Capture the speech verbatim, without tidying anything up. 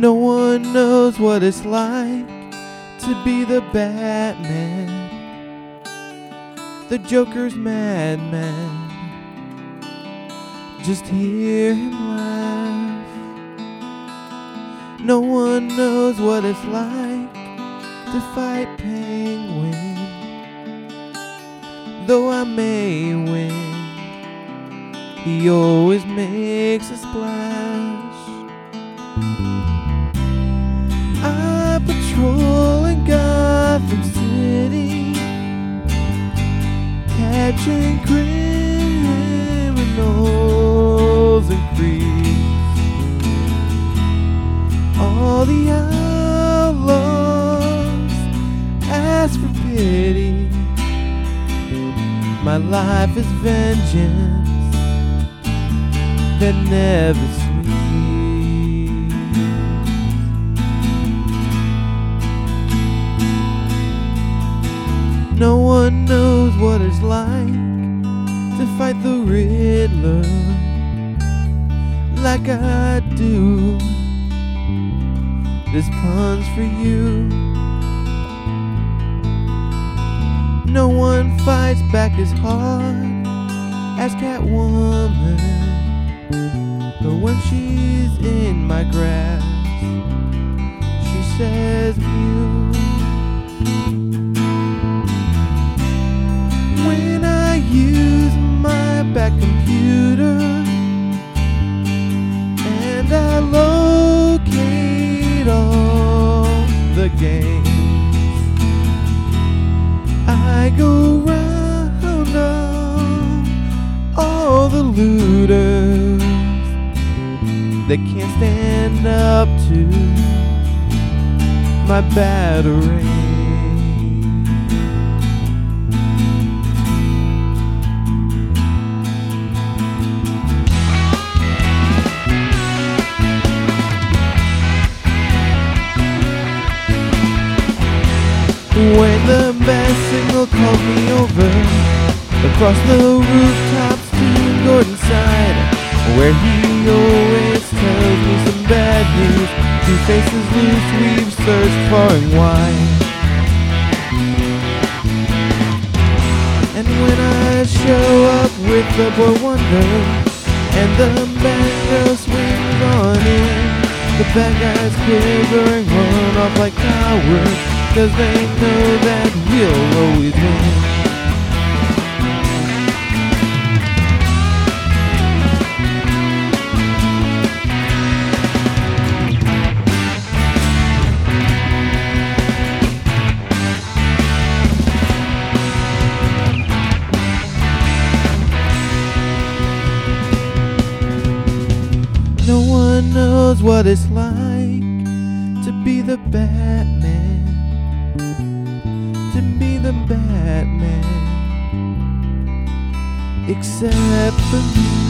No one knows what it's like to be the Batman, the Joker's madman. Just hear him laugh. No one knows what it's like to fight Penguin, though I may win, he always makes a splash. I patrol in Gotham City, catching criminals and creeps. All the outlaws ask for pity. My life is vengeance that never sleeps. No one knows what it's like to fight the Riddler like I do. This pun's for you. No one fights back as hard as Catwoman, but when she's in my grasp, she says mew. When I use my back computer and I locate all the games, I go round on all the looters that can't stand up to my battering. When the bat signal calls me over, across the rooftops to Gordon's side, where he always tells me some bad news. Two faces loose, we've searched far and wide. And when I show up with the boy wonder, and the banjo swings on in, the bad guys quiver and run off like cowards, 'cause they know that we'll always win. No one knows what it's like to be the Batman, to be the Batman, except for me.